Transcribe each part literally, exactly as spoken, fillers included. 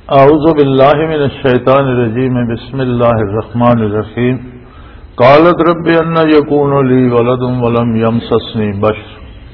اعوذ باللہ من الشیطان الرجیم بسم اللہ الرحمن الرحیم قالت رب ان یکون لی ولد ولم یمسسنی بشر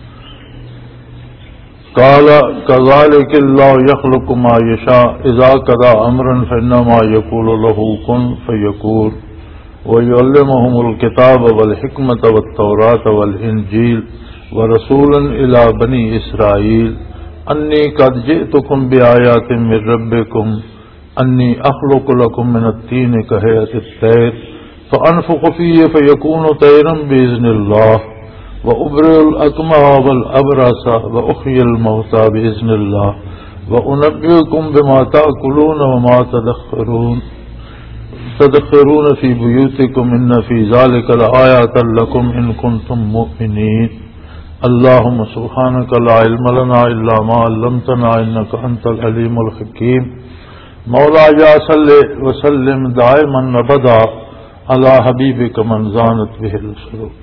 قال کذالک اللہ یخلق ما یشاء اذا قضى امرا فانما یقول له کن فیکون ویعلمہم الکتاب والحکمۃ والتوراۃ والانجیل ورسولا الی بنی اسرائیل انی قد جئتکم بآیات من ربکم انی اخلق لکم من الطین کہیئۃ الطیر فانفخ فیہ فیکون طیرا باذن اللہ وابرئ الاکمہ والابرص واحیی الموتى باذن اللہ وانبئکم بما تأکلون وما تدخرون تدخرون فی بیوتکم ان فی ذلک لآیات لکم ان کنتم مؤمنین اللهم سبحانك لا علم لنا الا ما علمتنا انك انت العليم الحكيم مولاي صل وسلم دائما ابدا على حبيبك من زانت به القلوب.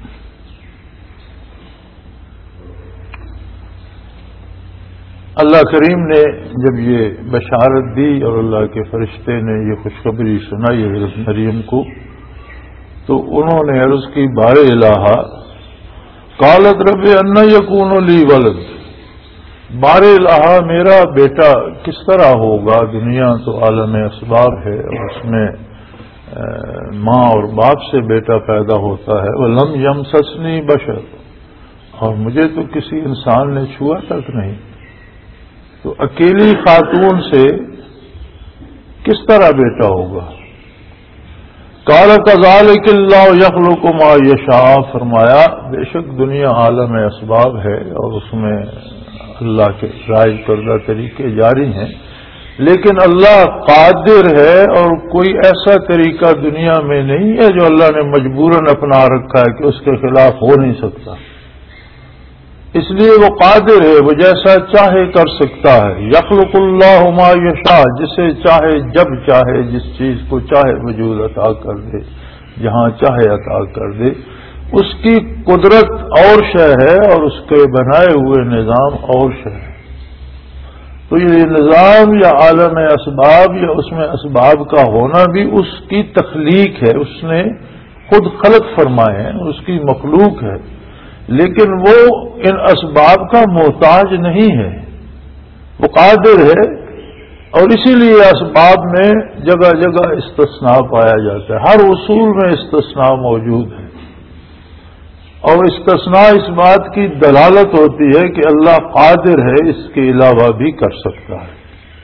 اللہ کریم نے جب یہ بشارت دی اور اللہ کے فرشتے نے یہ خوشخبری سنائی حضرت مریم کو تو انہوں نے عرض کی بار الہ قالت رب ان یکون لی ولد، بار الہ میرا بیٹا کس طرح ہوگا؟ دنیا تو عالم اسباب ہے اور اس میں ماں اور باپ سے بیٹا پیدا ہوتا ہے. ولم یمسسنی بشر، اور مجھے تو کسی انسان نے چھوا تک نہیں، تو اکیلی خاتون سے کس طرح بیٹا ہوگا؟ قال کذالک اللہ یخلق ما یشاء، فرمایا بے شک دنیا عالم اسباب ہے اور اس میں اللہ کے رائج کردہ طریقے جاری ہیں، لیکن اللہ قادر ہے اور کوئی ایسا طریقہ دنیا میں نہیں ہے جو اللہ نے مجبوراً اپنا رکھا ہے کہ اس کے خلاف ہو نہیں سکتا. اس لیے وہ قادر ہے، وہ جیسا چاہے کر سکتا ہے. یخلق اللہ ما یشاء، جسے چاہے جب چاہے جس چیز کو چاہے وجود عطا کر دے، جہاں چاہے عطا کر دے. اس کی قدرت اور شے ہے اور اس کے بنائے ہوئے نظام اور شے ہے. تو یہ نظام یا عالم اسباب یا اس میں اسباب کا ہونا بھی اس کی تخلیق ہے، اس نے خود خلق فرمائے ہیں، اس کی مخلوق ہے، لیکن وہ ان اسباب کا محتاج نہیں ہے، وہ قادر ہے. اور اسی لیے اسباب میں جگہ جگہ استثناء پایا جاتا ہے، ہر اصول میں استثناء موجود ہے، اور استثناء اس بات کی دلالت ہوتی ہے کہ اللہ قادر ہے، اس کے علاوہ بھی کر سکتا ہے.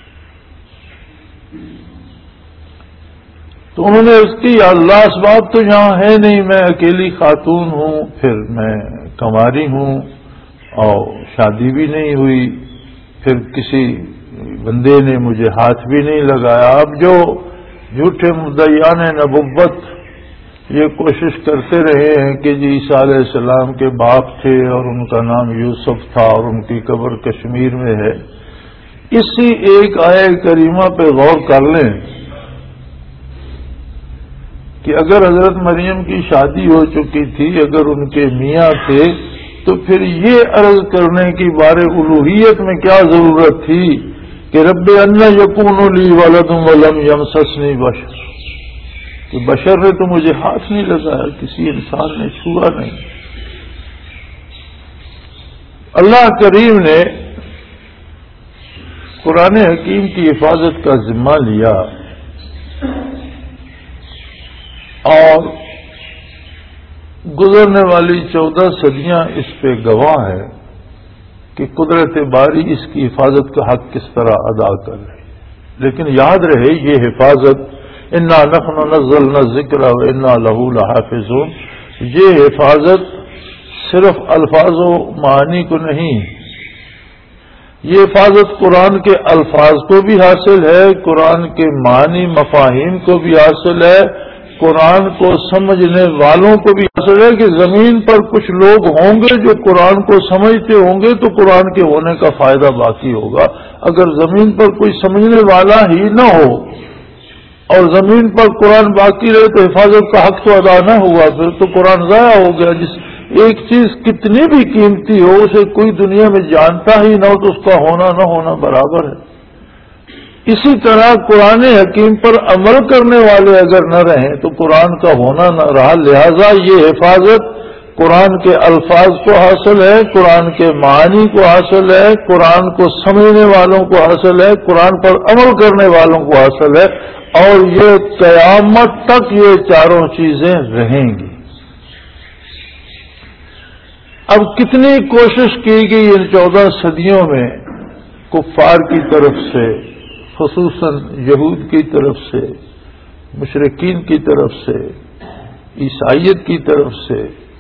تو انہوں نے اس کی اللہ اسباب تو یہاں ہے نہیں، میں اکیلی خاتون ہوں، پھر میں کنواری ہوں اور شادی بھی نہیں ہوئی، پھر کسی بندے نے مجھے ہاتھ بھی نہیں لگایا. اب جو جھوٹے مدعیان نبوت یہ کوشش کرتے رہے ہیں کہ جی عیسیٰ علیہ السلام کے باپ تھے اور ان کا نام یوسف تھا اور ان کی قبر کشمیر میں ہے، اسی ایک آیہ کریمہ پہ غور کر لیں کہ اگر حضرت مریم کی شادی ہو چکی تھی، اگر ان کے میاں تھے، تو پھر یہ عرض کرنے کی بارے الوہیت میں کیا ضرورت تھی کہ رب ان یکون لی ولد ولم یمسسنی بشر، کہ بشر نے تو مجھے ہاتھ نہیں لگایا، کسی انسان نے چھوا نہیں. اللہ کریم نے قرآن حکیم کی حفاظت کا ذمہ لیا اور گزرنے والی چودہ صدیاں اس پہ گواہ ہے کہ قدرت باری اس کی حفاظت کا حق کس طرح ادا کر رہی ہے. لیکن یاد رہے یہ حفاظت انا نحن نزلنا الذکر وانا لہ لحافظون، یہ حفاظت صرف الفاظ و معانی کو نہیں، یہ حفاظت قرآن کے الفاظ کو بھی حاصل ہے، قرآن کے معنی مفاہیم کو بھی حاصل ہے، قرآن کو سمجھنے والوں کو بھی حاصل ہے کہ زمین پر کچھ لوگ ہوں گے جو قرآن کو سمجھتے ہوں گے تو قرآن کے ہونے کا فائدہ باقی ہوگا. اگر زمین پر کوئی سمجھنے والا ہی نہ ہو اور زمین پر قرآن باقی رہے تو حفاظت کا حق تو ادا نہ ہوا، پھر تو قرآن ضائع ہو گیا. جس ایک چیز کتنی بھی قیمتی ہو اسے کوئی دنیا میں جانتا ہی نہ ہو تو اس کا ہونا نہ ہونا برابر ہے. اسی طرح قرآن حکیم پر عمل کرنے والے اگر نہ رہیں تو قرآن کا ہونا نہ رہا. لہذا یہ حفاظت قرآن کے الفاظ کو حاصل ہے، قرآن کے معانی کو حاصل ہے، قرآن کو سمجھنے والوں کو حاصل ہے، قرآن پر عمل کرنے والوں کو حاصل ہے، اور یہ قیامت تک یہ چاروں چیزیں رہیں گی. اب کتنی کوشش کی گئی ان چودہ صدیوں میں کفار کی طرف سے، خصوصاً یہود کی طرف سے، مشرکین کی طرف سے، عیسائیت کی طرف سے.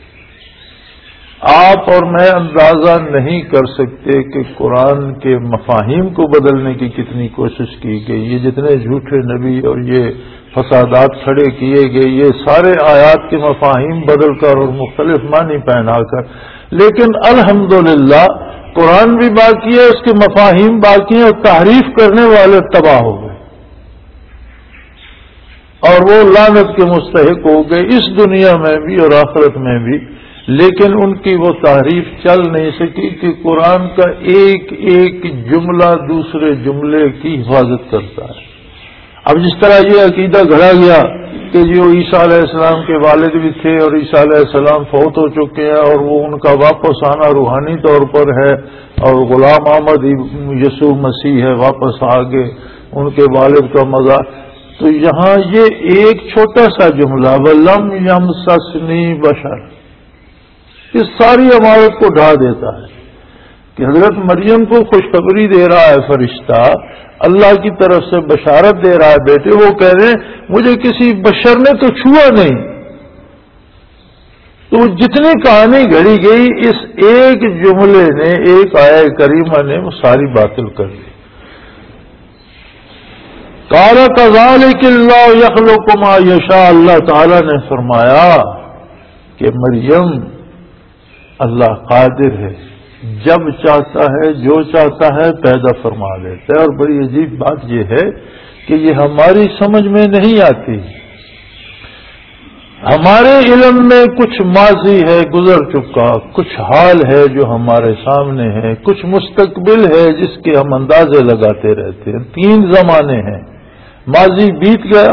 آپ اور میں اندازہ نہیں کر سکتے کہ قرآن کے مفاہیم کو بدلنے کی کتنی کوشش کی گئی. یہ جتنے جھوٹے نبی اور یہ فسادات کھڑے کیے گئے، یہ سارے آیات کے مفاہیم بدل کر اور مختلف معنی پہنا کر. لیکن الحمدللہ قرآن بھی باقی ہے، اس کے مفاہیم باقی ہیں، اور تحریف کرنے والے تباہ ہو گئے اور وہ لعنت کے مستحق ہو گئے اس دنیا میں بھی اور آخرت میں بھی. لیکن ان کی وہ تحریف چل نہیں سکی کہ قرآن کا ایک ایک جملہ دوسرے جملے کی حفاظت کرتا ہے. اب جس طرح یہ عقیدہ گھڑا گیا کہ جو عیسیٰ علیہ السلام کے والد بھی تھے اور عیسیٰ علیہ السلام فوت ہو چکے ہیں اور وہ ان کا واپس آنا روحانی طور پر ہے، اور غلام احمد یسوع مسیح ہے واپس آگے ان کے والد کا مزار. تو یہاں یہ ایک چھوٹا سا جملہ وَلَمْ يَمْسَسْنِي بَشَرٌ اس ساری عمارت کو ڈھا دیتا ہے کہ حضرت مریم کو خوشخبری دے رہا ہے فرشتہ، اللہ کی طرف سے بشارت دے رہا ہے بیٹے. وہ کہہ رہے ہیں مجھے کسی بشر نے تو چھوا نہیں. تو جتنی کہانی گھڑی گئی اس ایک جملے نے، ایک آیہ کریمہ نے وہ ساری باطل کر دی. قال كذلك اللہ يخلق ما يشاء. اللہ تعالی نے فرمایا کہ مریم اللہ قادر ہے، جب چاہتا ہے جو چاہتا ہے پیدا فرما لیتا ہے. اور بڑی عجیب بات یہ ہے کہ یہ ہماری سمجھ میں نہیں آتی. ہمارے علم میں کچھ ماضی ہے گزر چکا، کچھ حال ہے جو ہمارے سامنے ہے، کچھ مستقبل ہے جس کے ہم اندازے لگاتے رہتے ہیں. تین زمانے ہیں، ماضی بیت گیا،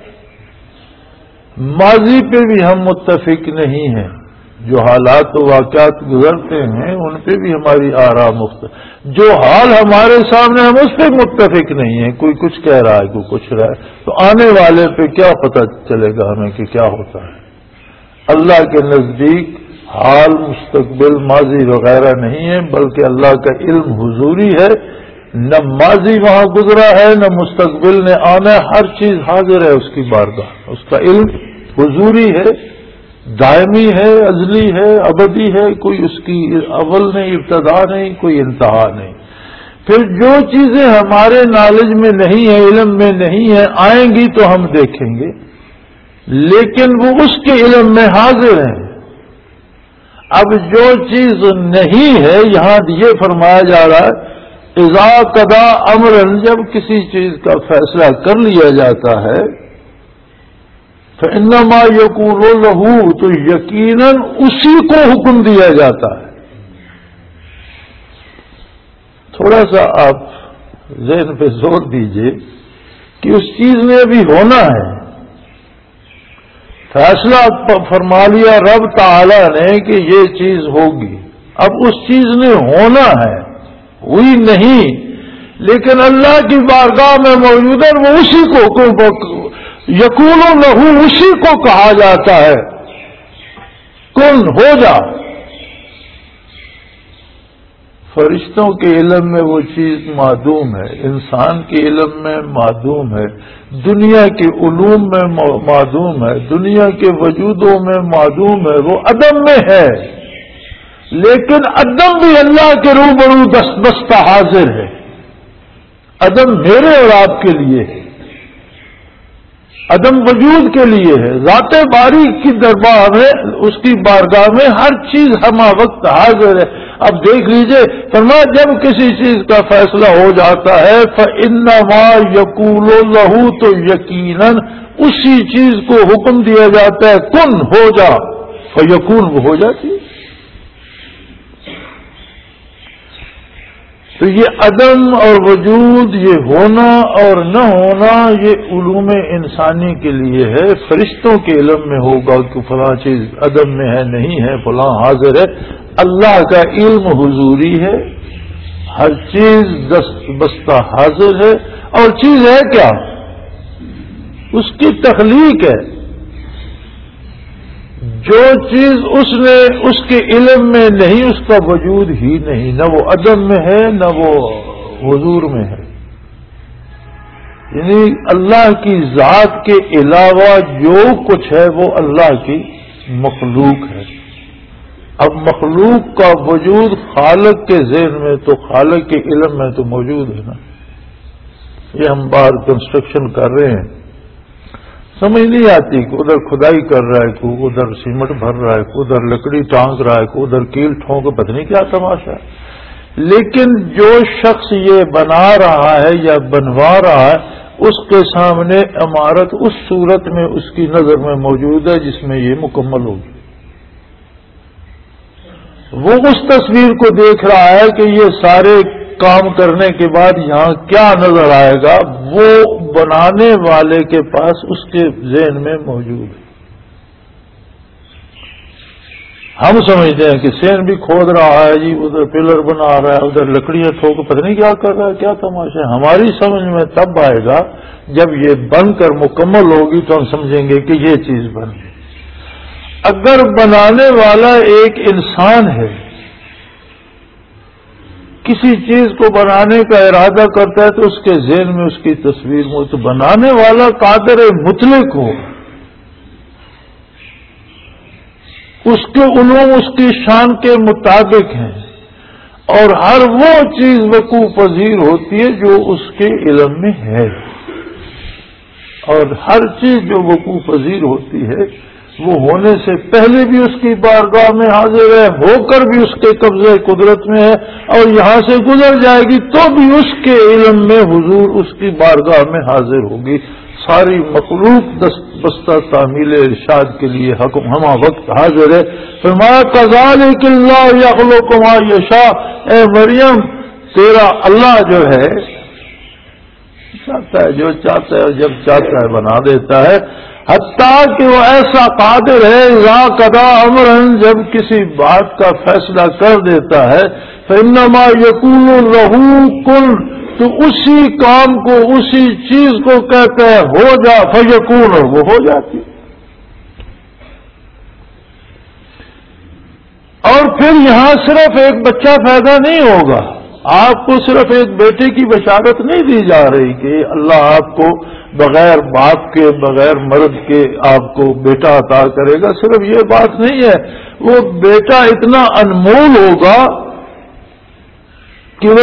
ماضی پہ بھی ہم متفق نہیں ہیں، جو حالات و واقعات گزرتے ہیں ان پہ بھی ہماری آراء مختلف. جو حال ہمارے سامنے ہم اس پہ متفق نہیں ہیں، کوئی کچھ کہہ رہا ہے کوئی کچھ رہا ہے، تو آنے والے پہ کیا پتہ چلے گا ہمیں کہ کیا ہوتا ہے. اللہ کے نزدیک حال، مستقبل، ماضی وغیرہ نہیں ہے، بلکہ اللہ کا علم حضوری ہے. نہ ماضی وہاں گزرا ہے نہ مستقبل نے آنا ہے، ہر چیز حاضر ہے اس کی بارگاہ. اس کا علم حضوری ہے، دائمی ہے، ازلی ہے، ابدی ہے، کوئی اس کی اول نہیں، ابتدا نہیں، کوئی انتہا نہیں. پھر جو چیزیں ہمارے نالج میں نہیں ہیں، علم میں نہیں ہیں، آئیں گی تو ہم دیکھیں گے، لیکن وہ اس کے علم میں حاضر ہیں. اب جو چیز نہیں ہے، یہاں یہ فرمایا جا رہا ہے اذا قضا امرا، جب کسی چیز کا فیصلہ کر لیا جاتا ہے فإنما يقول له، تو یقیناً اسی کو حکم دیا جاتا ہے. تھوڑا سا آپ ذہن پہ زور دیجئے کہ اس چیز نے ابھی ہونا ہے، فیصلہ فرما لیا رب تعالی نے کہ یہ چیز ہوگی، اب اس چیز نے ہونا ہے، ہوئی نہیں، لیکن اللہ کی بارگاہ میں موجود ہے، وہ اسی کو یقول لہو، اسی کو کہا جاتا ہے کن ہو جا. فرشتوں کے علم میں وہ چیز معدوم ہے، انسان کے علم میں معدوم ہے، دنیا کے علوم میں معدوم ہے، دنیا کے وجودوں میں معدوم ہے، وہ عدم میں ہے. لیکن عدم بھی اللہ کے روبرو دست بستہ حاضر ہے. عدم میرے اور آپ کے لیے ہے، عدم وجود کے لیے ہے. ذات باری کی دربار میں، اس کی بارگاہ میں ہر چیز ہمہ وقت حاضر ہے. اب دیکھ لیجئے، فرمایا جب کسی چیز کا فیصلہ ہو جاتا ہے فَإِنَّمَا يَقُولُ لَهُ، تو یقیناً اسی چیز کو حکم دیا جاتا ہے کن ہو جا، فَيَكُونُ، وہ ہو جاتی ہے. تو یہ عدم اور وجود، یہ ہونا اور نہ ہونا، یہ علوم انسانی کے لیے ہے. فرشتوں کے علم میں ہوگا کہ فلاں چیز عدم میں ہے، نہیں ہے، فلاں حاضر ہے. اللہ کا علم حضوری ہے، ہر چیز دست بستہ حاضر ہے. اور چیز ہے کیا؟ اس کی تخلیق ہے. جو چیز اس نے اس کے علم میں نہیں، اس کا وجود ہی نہیں، نہ وہ عدم میں ہے نہ وہ حضور میں ہے. یعنی اللہ کی ذات کے علاوہ جو کچھ ہے وہ اللہ کی مخلوق ہے. اب مخلوق کا وجود خالق کے ذہن میں تو خالق کے علم میں تو موجود ہے نا. یہ ہم باہر کنسٹرکشن کر رہے ہیں، سمجھ نہیں آتی کہ ادھر کھدائی کر رہا ہے، کو ادھر سیمنٹ بھر رہا ہے، کو ادھر لکڑی ٹانک رہا ہے، کو ادھر کیل ٹھونک، پتہ نہیں کیا تماشا ہے. لیکن جو شخص یہ بنا رہا ہے یا بنوا رہا ہے، اس کے سامنے عمارت اس صورت میں اس کی نظر میں موجود ہے جس میں یہ مکمل ہوگی. وہ اس تصویر کو دیکھ رہا ہے کہ یہ سارے کام کرنے کے بعد یہاں کیا نظر آئے گا، وہ بنانے والے کے پاس اس کے ذہن میں موجود ہے. ہم سمجھتے ہیں کہ سین بھی کھود رہا ہے جی، ادھر پلر بنا رہا ہے، ادھر لکڑیاں ٹھوک، پتہ نہیں کیا کر رہا ہے، کیا تماشا ہے. ہماری سمجھ میں تب آئے گا جب یہ بن کر مکمل ہوگی تو ہم سمجھیں گے کہ یہ چیز بن گئی. اگر بنانے والا ایک انسان ہے، کسی چیز کو بنانے کا ارادہ کرتا ہے تو اس کے ذہن میں اس کی تصویر میں، تو بنانے والا قادر مطلق ہو، اس کے علوم اس کی شان کے مطابق ہیں، اور ہر وہ چیز وقوع پذیر ہوتی ہے جو اس کے علم میں ہے. اور ہر چیز جو وقوع پذیر ہوتی ہے وہ ہونے سے پہلے بھی اس کی بارگاہ میں حاضر ہے، ہو کر بھی اس کے قبضے قدرت میں ہے، اور یہاں سے گزر جائے گی تو بھی اس کے علم میں حضور اس کی بارگاہ میں حاضر ہوگی. ساری مخلوق دست بستہ تعمیل ارشاد کے لیے حکم ہمہ وقت حاضر ہے. فرمایا کذالک اللہ یخلق ما یشاء، اے مریم تیرا اللہ جو ہے چاہتا ہے جو چاہتا ہے جب چاہتا ہے بنا دیتا ہے. حتیٰ کہ وہ ایسا قادر ہے اذا قضا امرا، جب کسی بات کا فیصلہ کر دیتا ہے، فإنما یکون لہ کن، تو اسی کام کو اسی چیز کو کہتا ہے ہو جا، فیکون، وہ ہو جاتی. اور پھر یہاں صرف ایک بچہ پیدا نہیں ہوگا، آپ کو صرف ایک بیٹے کی بشارت نہیں دی جا رہی کہ اللہ آپ کو بغیر باپ کے بغیر مرد کے آپ کو بیٹا عطا کرے گا. صرف یہ بات نہیں ہے، وہ بیٹا اتنا انمول ہوگا کہ وہ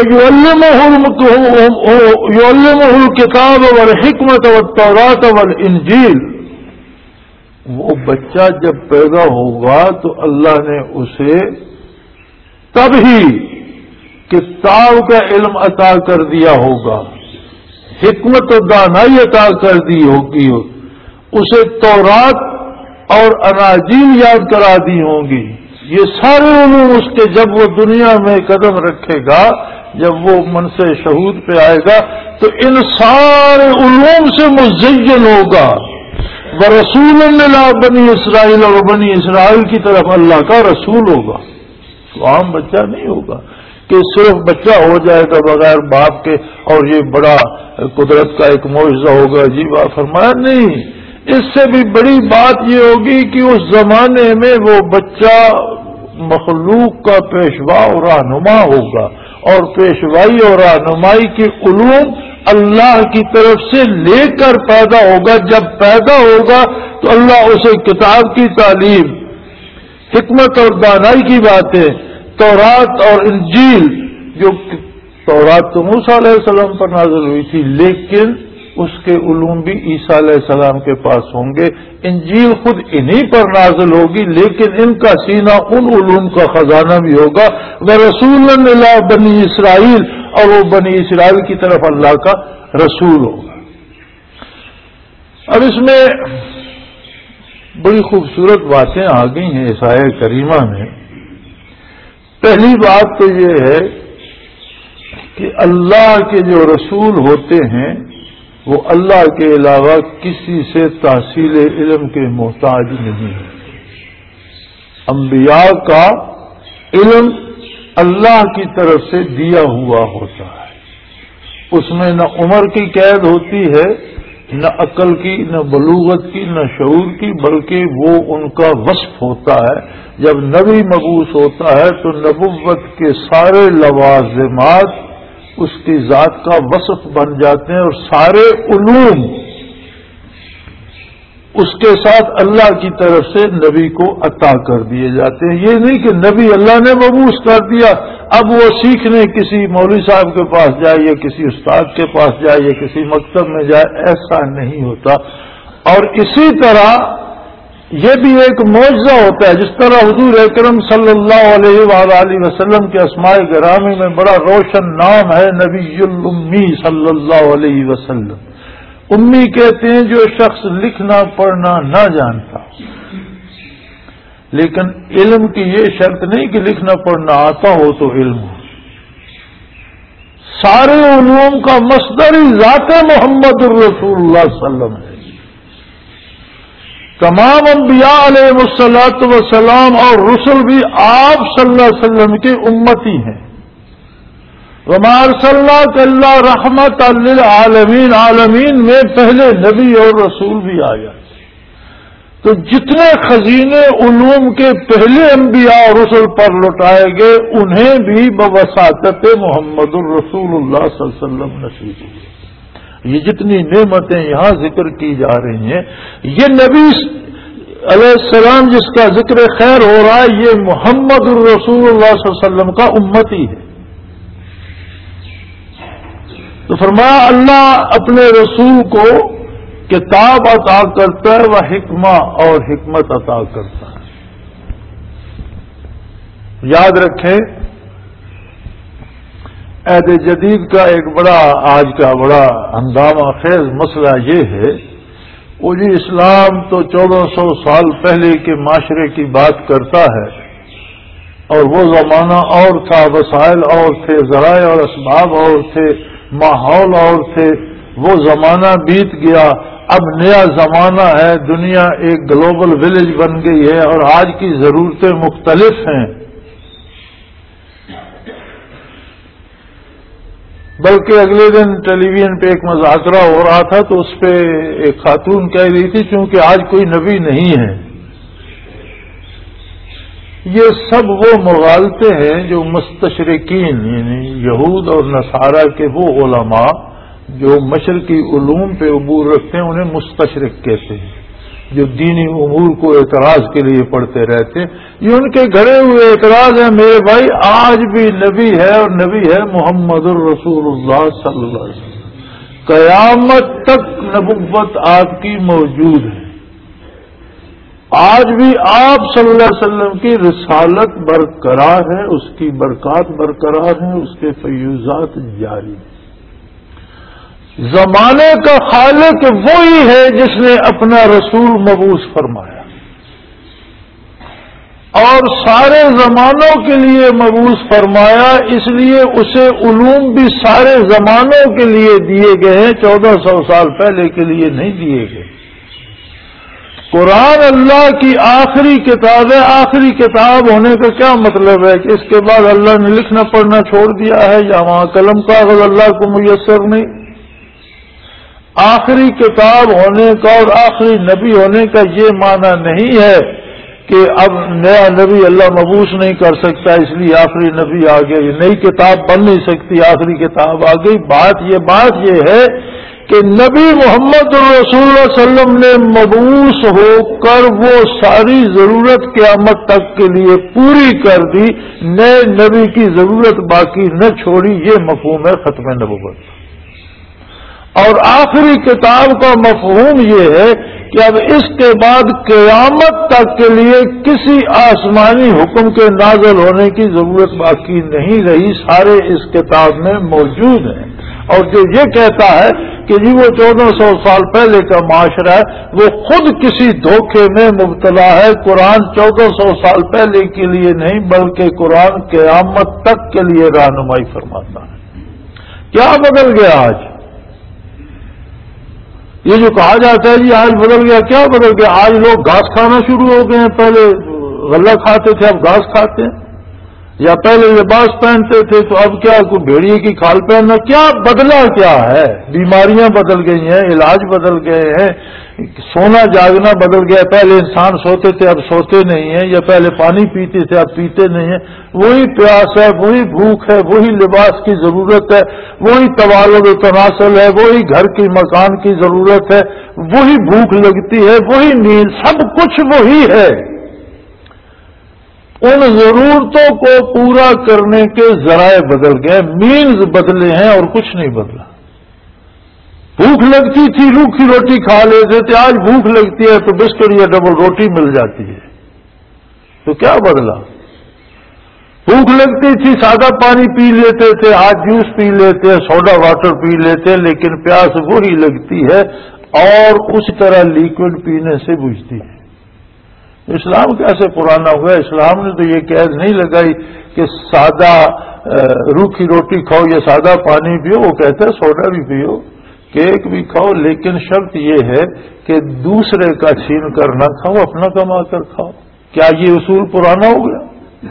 یعلمہ الکتاب والحکمت والتوراۃ والانجیل. وہ بچہ جب پیدا ہوگا تو اللہ نے اسے تب ہی کتاب کا علم عطا کر دیا ہوگا، حکمت و دانائی عطا کر دی ہوگی، اسے تورات اور اناجیل یاد کرا دی ہوں گی. یہ سارے علوم اس کے جب وہ دنیا میں قدم رکھے گا، جب وہ منصب شہود پہ آئے گا تو ان سارے علوم سے مزین ہوگا. ورسول اللہ بنی اسرائیل، اور بنی اسرائیل کی طرف اللہ کا رسول ہوگا. تو عام بچہ نہیں ہوگا کہ صرف بچہ ہو جائے گا بغیر باپ کے اور یہ بڑا قدرت کا ایک معجزہ ہوگا. جی بات فرمایا نہیں، اس سے بھی بڑی بات یہ ہوگی کہ اس زمانے میں وہ بچہ مخلوق کا پیشوا اور رہنما ہوگا، اور پیشوائی اور رہنمائی کے علوم اللہ کی طرف سے لے کر پیدا ہوگا. جب پیدا ہوگا تو اللہ اسے کتاب کی تعلیم، حکمت اور دانائی کی باتیں، تورات اور انجیل، جو تورات تو موسیٰ علیہ السلام پر نازل ہوئی تھی لیکن اس کے علوم بھی عیسیٰ علیہ السلام کے پاس ہوں گے. انجیل خود انہی پر نازل ہوگی لیکن ان کا سینہ ان علوم کا خزانہ بھی ہوگا. ورسول اللہ بنی اسرائیل، اور وہ بنی اسرائیل کی طرف اللہ کا رسول ہوگا. اب اس میں بڑی خوبصورت باتیں آ گئی ہیں اس آیت کریمہ میں. پہلی بات تو یہ ہے کہ اللہ کے جو رسول ہوتے ہیں وہ اللہ کے علاوہ کسی سے تحصیل علم کے محتاج نہیں ہے. انبیاء کا علم اللہ کی طرف سے دیا ہوا ہوتا ہے. اس میں نہ عمر کی قید ہوتی ہے، نہ عقل کی، نہ بلوغت کی، نہ شعور کی، بلکہ وہ ان کا وصف ہوتا ہے. جب نبی مبعوث ہوتا ہے تو نبوت کے سارے لوازمات اس کی ذات کا وصف بن جاتے ہیں اور سارے علوم اس کے ساتھ اللہ کی طرف سے نبی کو عطا کر دیے جاتے ہیں. یہ نہیں کہ نبی اللہ نے مبعوث کر دیا اب وہ سیکھنے کسی مولوی صاحب کے پاس جائے یا کسی استاد کے پاس جائے یا کسی مکتب میں جائے، ایسا نہیں ہوتا. اور اسی طرح یہ بھی ایک معجزہ ہوتا ہے. جس طرح حضور اکرم صلی اللہ علیہ وآلہ وسلم کے اسماء گرامی میں بڑا روشن نام ہے نبی الامی صلی اللہ علیہ وسلم. امی کہتے ہیں جو شخص لکھنا پڑھنا نہ جانتا، لیکن علم کی یہ شرط نہیں کہ لکھنا پڑھنا آتا ہو تو علم ہو. سارے علوم کا مصدر ہی ذات محمد الرسول اللہ صلی اللہ علیہ وسلم ہے. تمام انبیاء علیہ الصلوۃ والسلام اور رسل بھی آپ صلی اللہ علیہ وسلم کے امتی ہیں. وما ارسلناک الا رحمت للعالمین، عالمین میں پہلے نبی اور رسول بھی آیا. تو جتنے خزینے علوم کے پہلے انبیاء اور رسل پر لوٹائے گئے انہیں بھی بواسطت محمد الرسول اللہ صلی اللہ علیہ وسلم نصیب ہوئے. یہ جتنی نعمتیں یہاں ذکر کی جا رہی ہیں، یہ نبی علیہ السلام جس کا ذکر خیر ہو رہا ہے یہ محمد الرسول اللہ صلی اللہ علیہ وسلم کا امتی ہے. تو فرمایا اللہ اپنے رسول کو کتاب عطا کرتا ہے وہ حکمہ اور حکمت عطا کرتا ہے. یاد رکھیں عہد جدید کا ایک بڑا آج کا بڑا ہنگامہ خیز مسئلہ یہ ہے وہ جی اسلام تو چودہ سو سال پہلے کے معاشرے کی بات کرتا ہے اور وہ زمانہ اور تھا، وسائل اور تھے، ذرائع اور اسباب اور تھے، ماحول اور تھے. وہ زمانہ بیت گیا، اب نیا زمانہ ہے، دنیا ایک گلوبل ولیج بن گئی ہے اور آج کی ضرورتیں مختلف ہیں. بلکہ اگلے دن ٹیلی ویژن پہ ایک مذاکرہ ہو رہا تھا تو اس پہ ایک خاتون کہہ رہی تھی چونکہ آج کوئی نبی نہیں ہے. یہ سب وہ مغالطے ہیں جو مستشرقین یعنی یہود اور نصارہ کے وہ علماء جو مشرقی علوم پہ عبور رکھتے ہیں انہیں مستشرق کہتے ہیں، جو دینی امور کو اعتراض کے لیے پڑھتے رہتے ہیں. یہ ان کے گھڑے ہوئے اعتراض ہیں میرے بھائی. آج بھی نبی ہے اور نبی ہے محمد الرسول اللہ صلی اللہ علیہ وسلم. قیامت تک نبوت آپ کی موجود ہے. آج بھی آپ صلی اللہ علیہ وسلم کی رسالت برقرار ہے، اس کی برکات برقرار ہیں، اس کے فیوزات جاری ہیں. زمانے کا خالق وہی ہے جس نے اپنا رسول مبعوث فرمایا اور سارے زمانوں کے لیے مبعوث فرمایا، اس لیے اسے علوم بھی سارے زمانوں کے لیے دیے گئے ہیں، چودہ سو سال پہلے کے لیے نہیں دیے گئے. قرآن اللہ کی آخری کتاب ہے. آخری کتاب ہونے کا کیا مطلب ہے کہ اس کے بعد اللہ نے لکھنا پڑھنا چھوڑ دیا ہے یا وہاں قلم کاغذ اللہ کو میسر نہیں. آخری کتاب ہونے کا اور آخری نبی ہونے کا یہ معنی نہیں ہے کہ اب نیا نبی اللہ مبعوث نہیں کر سکتا اس لیے آخری نبی آ گیا، یہ نئی کتاب بن نہیں سکتی آخری کتاب آ گئی. بات یہ بات یہ ہے کہ نبی محمد رسول اللہ صلی اللہ علیہ وسلم نے مبعوث ہو کر وہ ساری ضرورت قیامت تک کے لیے پوری کر دی، نئے نبی کی ضرورت باقی نہ چھوڑی. یہ مفہوم ہے ختم نبوت. اور آخری کتاب کا مفہوم یہ ہے کہ اب اس کے بعد قیامت تک کے لیے کسی آسمانی حکم کے نازل ہونے کی ضرورت باقی نہیں رہی، سارے اس کتاب میں موجود ہیں. اور جو یہ کہتا ہے کہ جی وہ چودہ سو سال پہلے کا معاشرہ ہے وہ خود کسی دھوکے میں مبتلا ہے. قرآن چودہ سو سال پہلے کے لیے نہیں بلکہ قرآن قیامت تک کے لیے رہنمائی فرماتا ہے. کیا بدل گیا آج؟ یہ جو کہا جاتا ہے جی آج بدل گیا، کیا بدل گیا؟ آج لوگ گھاس کھانا شروع ہو گئے ہیں، پہلے غلہ کھاتے تھے اب گھاس کھاتے ہیں، یا پہلے لباس پہنتے تھے تو اب کیا کوئی بھیڑیے کی کھال پہننا، کیا بدلا کیا ہے؟ بیماریاں بدل گئی ہیں، علاج بدل گئے ہیں، سونا جاگنا بدل گیا، پہلے انسان سوتے تھے اب سوتے نہیں ہیں، یا پہلے پانی پیتے تھے اب پیتے نہیں ہیں، وہی پیاس ہے، وہی بھوک ہے، وہی لباس کی ضرورت ہے، وہی توالد و تناسل ہے، وہی گھر کی مکان کی ضرورت ہے، وہی بھوک لگتی ہے، وہی نیند، سب کچھ وہی ہے۔ ان ضرورتوں کو پورا کرنے کے ذرائع بدل گئے، مینز بدلے ہیں اور کچھ نہیں بدلا۔ بھوک لگتی تھی روکھی روٹی کھا لیتے تھے، آج بھوک لگتی ہے تو بسکٹ یا ڈبل روٹی مل جاتی ہے، تو کیا بدلا؟ بھوک لگتی تھی سادہ پانی پی لیتے تھے، آج جوس پی لیتے ہیں، سوڈا واٹر پی لیتے ہیں، لیکن پیاس وہی لگتی ہے اور اس طرح لیکوڈ پینے سے بجھتی ہے۔ اسلام کیسے پرانا ہوا؟ اسلام نے تو یہ قید نہیں لگائی کہ سادہ روکھی روٹی کھاؤ یا سادہ پانی پیو، وہ کہتا ہے سوڈا بھی پیو، کیک بھی کھاؤ، لیکن شرط یہ ہے کہ دوسرے کا چھین کر نہ کھاؤ، اپنا کما کر کھاؤ۔ کیا یہ اصول پرانا ہو گیا؟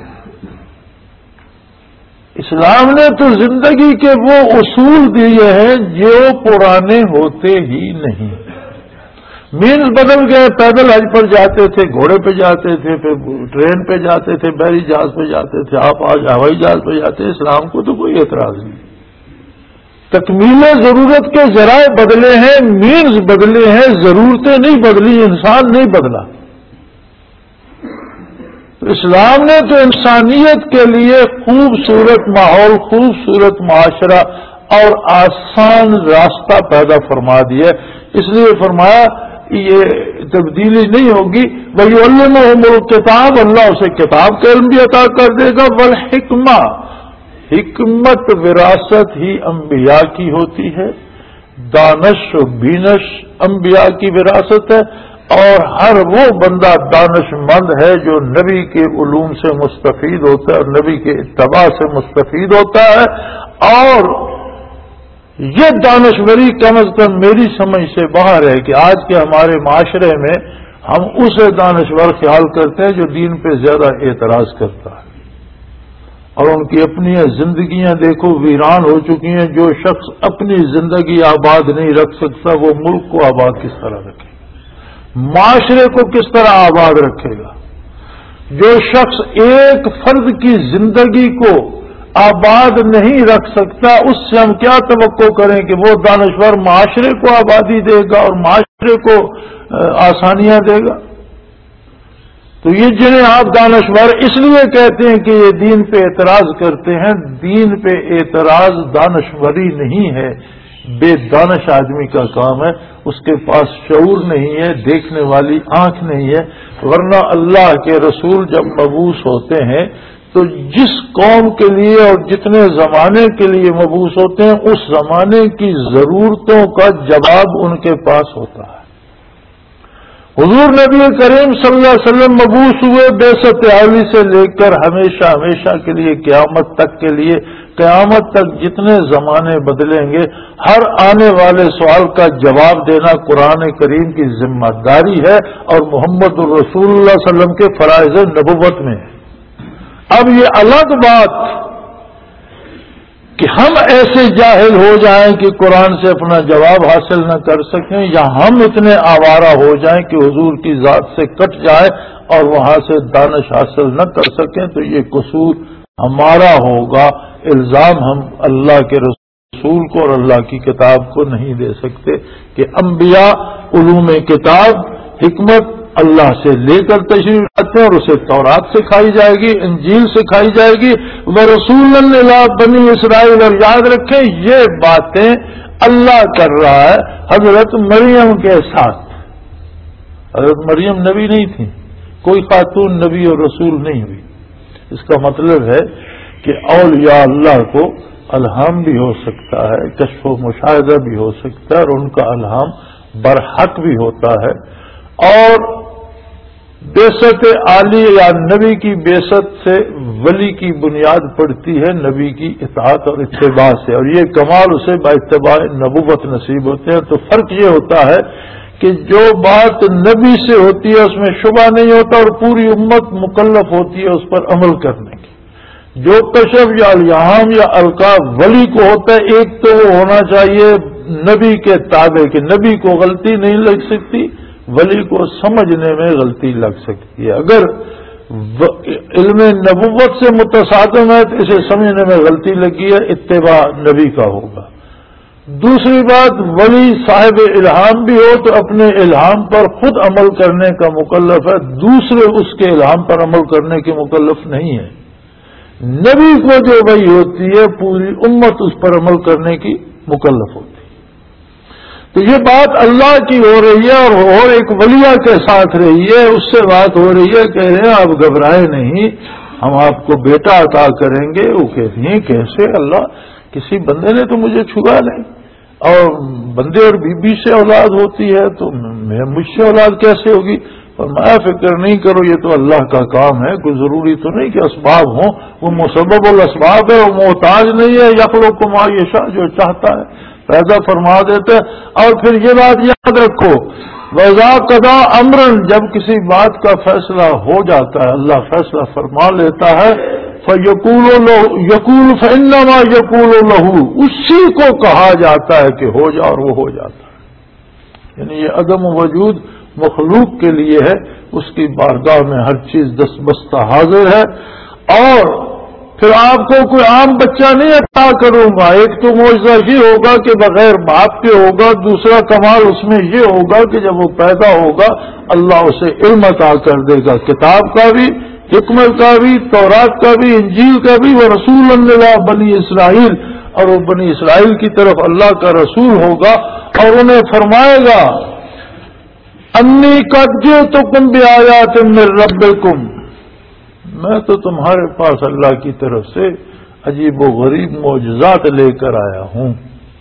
اسلام نے تو زندگی کے وہ اصول دیے ہیں جو پرانے ہوتے ہی نہیں۔ مینز بدل گئے، پیدل حج پر جاتے تھے، گھوڑے پہ جاتے تھے، پھر ٹرین پہ جاتے تھے، بحری جہاز پہ جاتے تھے، آپ آج ہوائی جہاز پہ جاتے ہیں۔ اسلام کو تو کوئی اعتراض نہیں۔ تکمیل ضرورت کے ذرائع بدلے ہیں، مینز بدلے ہیں، ضرورتیں نہیں بدلی، انسان نہیں بدلا۔ تو اسلام نے تو انسانیت کے لیے خوبصورت ماحول، خوبصورت معاشرہ اور آسان راستہ پیدا فرما دیا، اس لیے فرمایا یہ تبدیلی نہیں ہوگی۔ وَيُعَلِّمُهُمُ الْكِتَابَ، اللہ اسے کتاب کا علم بھی عطا کر دے گا، وَالْحِکْمَةَ، حکمت وراثت ہی انبیاء کی ہوتی ہے، دانش و بینش انبیاء کی وراثت ہے، اور ہر وہ بندہ دانش مند ہے جو نبی کے علوم سے مستفید ہوتا ہے اور نبی کے اتباع سے مستفید ہوتا ہے۔ اور یہ دانشوری کم از کم میری سمجھ سے باہر ہے کہ آج کے ہمارے معاشرے میں ہم اسے دانشور خیال کرتے ہیں جو دین پہ زیادہ اعتراض کرتا ہے، اور ان کی اپنی زندگیاں دیکھو ویران ہو چکی ہیں۔ جو شخص اپنی زندگی آباد نہیں رکھ سکتا وہ ملک کو آباد کس طرح رکھے گا، معاشرے کو کس طرح آباد رکھے گا؟ جو شخص ایک فرد کی زندگی کو آباد نہیں رکھ سکتا، اس سے ہم کیا توقع کریں کہ وہ دانشور معاشرے کو آبادی دے گا اور معاشرے کو آسانیاں دے گا؟ تو یہ جنہیں آپ دانشور اس لیے کہتے ہیں کہ یہ دین پہ اعتراض کرتے ہیں، دین پہ اعتراض دانشوری نہیں ہے، بے دانش آدمی کا کام ہے، اس کے پاس شعور نہیں ہے، دیکھنے والی آنکھ نہیں ہے۔ ورنہ اللہ کے رسول جب مبعوث ہوتے ہیں تو جس قوم کے لیے اور جتنے زمانے کے لیے مبعوث ہوتے ہیں اس زمانے کی ضرورتوں کا جواب ان کے پاس ہوتا ہے۔ حضور نبی کریم صلی اللہ علیہ وسلم مبعوث ہوئے بعثت اعلی سے لے کر ہمیشہ ہمیشہ کے لیے قیامت تک کے لیے، قیامت تک جتنے زمانے بدلیں گے ہر آنے والے سوال کا جواب دینا قرآن کریم کی ذمہ داری ہے اور محمد الرسول اللہ صلی اللہ علیہ وسلم کے فرائض نبوت میں ہے۔ اب یہ الگ بات کہ ہم ایسے جاہل ہو جائیں کہ قرآن سے اپنا جواب حاصل نہ کر سکیں، یا ہم اتنے آوارہ ہو جائیں کہ حضور کی ذات سے کٹ جائے اور وہاں سے دانش حاصل نہ کر سکیں، تو یہ قصور ہمارا ہوگا۔ الزام ہم اللہ کے رسول کو اور اللہ کی کتاب کو نہیں دے سکتے کہ انبیاء علوم کتاب حکمت اللہ سے لے کر تشریف لاتے ہیں اور اسے تورات سکھائی جائے گی، انجیل سکھائی جائے گی، وَرَسُولًا إِلَىٰ بَنِي اسرائیل، اور یاد رکھیں یہ باتیں اللہ کر رہا ہے حضرت مریم کے ساتھ۔ حضرت مریم نبی نہیں تھی، کوئی خاتون نبی اور رسول نہیں ہوئی۔ اس کا مطلب ہے کہ اولیاء اللہ کو الہام بھی ہو سکتا ہے، کشف و مشاہدہ بھی ہو سکتا ہے، اور ان کا الہام برحق بھی ہوتا ہے۔ اور بیست عالی یا نبی کی بیست سے ولی کی بنیاد پڑتی ہے نبی کی اطاعت اور اتباع سے، اور یہ کمال اسے با اتباع نبوت نصیب ہوتے ہیں۔ تو فرق یہ ہوتا ہے کہ جو بات نبی سے ہوتی ہے اس میں شبہ نہیں ہوتا اور پوری امت مکلف ہوتی ہے اس پر عمل کرنے کی۔ جو کشف یا الہام یا القاء ولی کو ہوتا ہے، ایک تو وہ ہونا چاہیے نبی کے تابع کہ نبی کو غلطی نہیں لگ سکتی، ولی کو سمجھنے میں غلطی لگ سکتی ہے۔ اگر علم نبوت سے متصادم ہے تو اسے سمجھنے میں غلطی لگی ہے، اتباع نبی کا ہوگا۔ دوسری بات، ولی صاحب الہام بھی ہو تو اپنے الہام پر خود عمل کرنے کا مکلف ہے، دوسرے اس کے الہام پر عمل کرنے کے مکلف نہیں ہے۔ نبی کو جو وحی ہوتی ہے پوری امت اس پر عمل کرنے کی مکلف ہوتی ہے۔ تو یہ بات اللہ کی ہو رہی ہے اور ایک ولیہ کے ساتھ رہی ہے، اس سے بات ہو رہی ہے، کہہ رہے ہیں آپ گھبرائے نہیں، ہم آپ کو بیٹا عطا کریں گے۔ وہ کہتی ہیں کیسے اللہ، کسی بندے نے تو مجھے چھوا نہیں، اور بندے اور بی بی سے اولاد ہوتی ہے تو میں مجھ سے اولاد کیسے ہوگی؟ اور میں فکر نہیں کرو، یہ تو اللہ کا کام ہے، کوئی ضروری تو نہیں کہ اسباب ہوں، وہ مسبب الاسباب ہے، وہ محتاج نہیں ہے، یخلق ما یشاء، جو چاہتا ہے پیدا فرما دیتے۔ اور پھر یہ بات یاد رکھو، وَإِذَا قَضَىٰ أَمْرًا، جب کسی بات کا فیصلہ ہو جاتا ہے، اللہ فیصلہ فرما لیتا ہے، فَيَقُولُ لَهُ يَقُولُ فَإِنَّمَا يَقُولُ لَهُ، اسی کو کہا جاتا ہے کہ ہو جا، اور وہ ہو جاتا ہے۔ یعنی یہ عدم وجود مخلوق کے لیے ہے، اس کی بارگاہ میں ہر چیز دستبستہ حاضر ہے۔ اور پھر آپ کو کوئی عام بچہ نہیں عطا کروں گا، ایک تو معجزہ یہ ہوگا کہ بغیر باپ کے ہوگا، دوسرا کمال اس میں یہ ہوگا کہ جب وہ پیدا ہوگا اللہ اسے علم عطا کر دے گا، کتاب کا بھی، حکمت کا بھی، تورات کا بھی، انجیل کا بھی، وہ رسول اللہ بنی اسرائیل، اور وہ بنی اسرائیل کی طرف اللہ کا رسول ہوگا، اور انہیں فرمائے گا انی قد جئتکم بآیات من ربکم، میں تو تمہارے پاس اللہ کی طرف سے عجیب و غریب معجزات لے کر آیا ہوں۔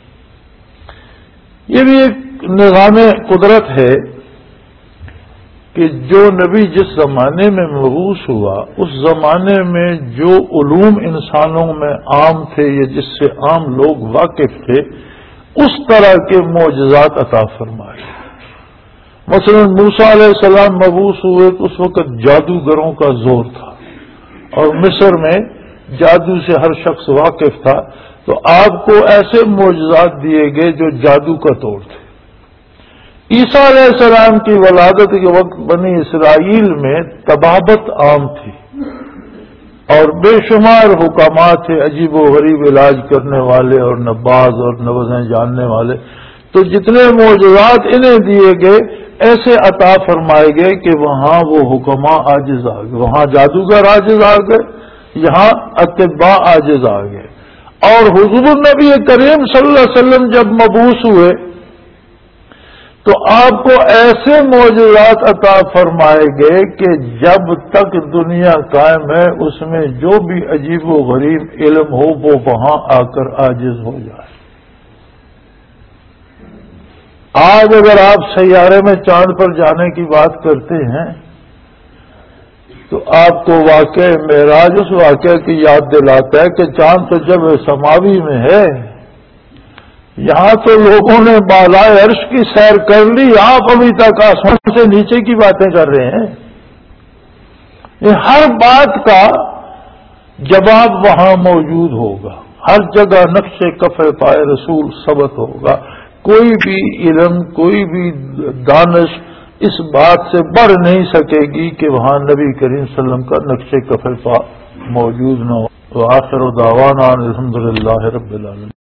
یہ بھی ایک نظام قدرت ہے کہ جو نبی جس زمانے میں مبعوث ہوا اس زمانے میں جو علوم انسانوں میں عام تھے یا جس سے عام لوگ واقف تھے اس طرح کے معجزات عطا فرمائے۔ مثلا موسیٰ علیہ السلام مبعوث ہوئے تو اس وقت جادوگروں کا زور تھا اور مصر میں جادو سے ہر شخص واقف تھا، تو آپ کو ایسے معجزات دیے گئے جو جادو کا طور تھے۔ عیسیٰ علیہ السلام کی ولادت کے وقت بنی اسرائیل میں طبابت عام تھی اور بے شمار حکامات تھے، عجیب و غریب علاج کرنے والے اور نباز اور نبضیں جاننے والے، تو جتنے معجزات انہیں دیے گئے ایسے عطا فرمائے گئے کہ وہاں وہ حکماء عاجز آ گئے، وہاں جادوگر عاجز آ گئے، یہاں اطباء عاجز آ گئے۔ اور حضور نبی کریم صلی اللہ علیہ وسلم جب مبعوث ہوئے تو آپ کو ایسے معجزات عطا فرمائے گئے کہ جب تک دنیا قائم ہے اس میں جو بھی عجیب و غریب علم ہو وہ وہاں آ کر عاجز ہو جائے۔ آج اگر آپ سیارے میں چاند پر جانے کی بات کرتے ہیں تو آپ کو واقعہ معراج اس واقعہ کی یاد دلاتا ہے کہ چاند تو جب سماوی میں ہے، یہاں تو لوگوں نے بالائے عرش کی سیر کر لی، آپ ابھی تک آسمان سے نیچے کی باتیں کر رہے ہیں۔ یہ ہر بات کا جواب وہاں موجود ہوگا، ہر جگہ نقش کف پائے رسول ثبت ہوگا۔ کوئی بھی علم، کوئی بھی دانش اس بات سے بڑھ نہیں سکے گی کہ وہاں نبی کریم صلی اللہ علیہ وسلم کا نقش کف پا موجود نہ ہو۔ وآخر دعوانا الحمدللہ رب العالمین۔